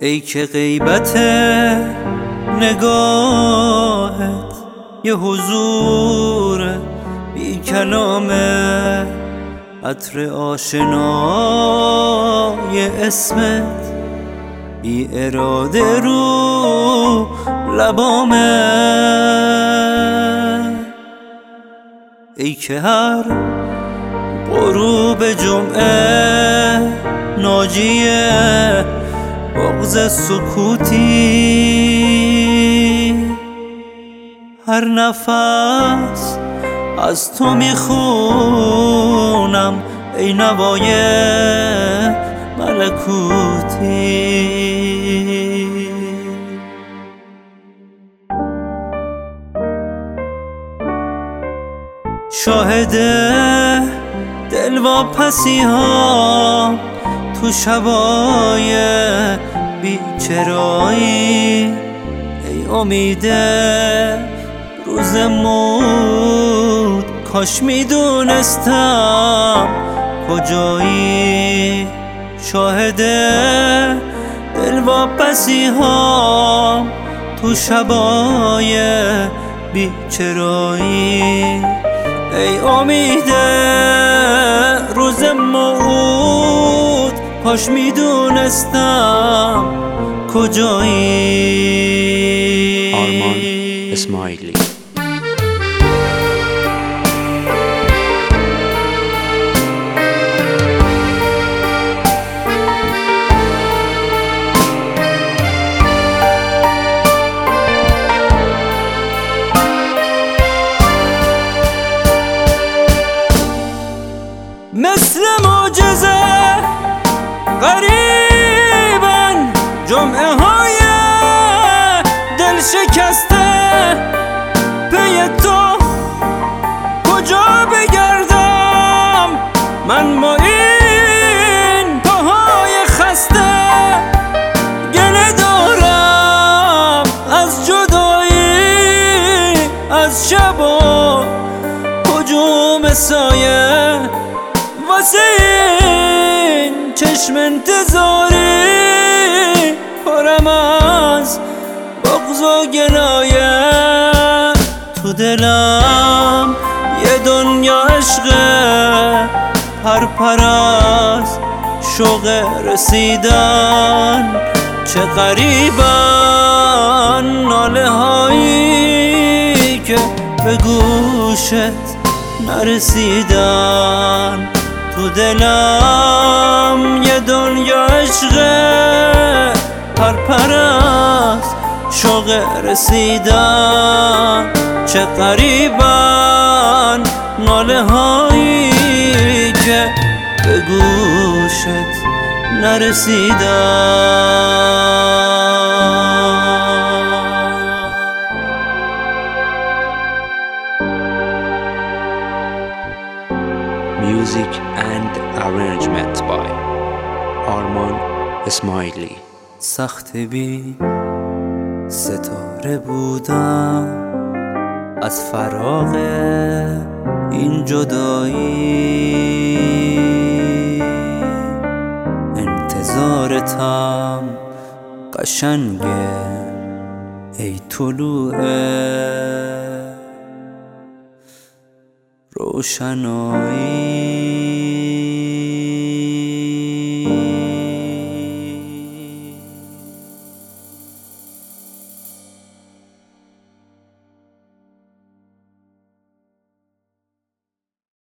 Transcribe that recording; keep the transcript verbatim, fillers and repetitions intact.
ای که غیبت نگاهت یه حضور بی کلامه، عطر آشنای اسمت بی اراده رو لبامه. ای که هر غروب جمعه ناجیه بغض سکوتی، هر نفس از تو میخونم ای نوای ملکوتی. شاهد دلواپسی ها تو شبای بیچرایی، ای امید روز موت کاش میدونستم کجایی. شاهد دلواپسی ها تو شبای بیچرایی، ای امید روز موت کاش میدونستم کجایی. آرمان اسماعیلی. مثل معجزه غریبن جمعه های دل شکسته، پی تو کجا بگردم من با این پاهای خسته. گله دارم از جدایی، از شب و هجوم سایه، واسه این چشم انتظاری پرم از بغض و گلایه. تو دلم یه دنیا عشقه پرپر از شوق رسیدن، چه غریبن ناله هایی که به گوشت نرسیدن. تو دلم یه دنیا عشقه پرپر از شوق رسیدن، چه غریبن ناله هایی که به گوشت نرسیدن. Music and arrangement by آرمان اسماعیلی. سخت بی ستاره بودم از فراق این جدایی، انتظارتم قشنگه ای طلوع روشنایی.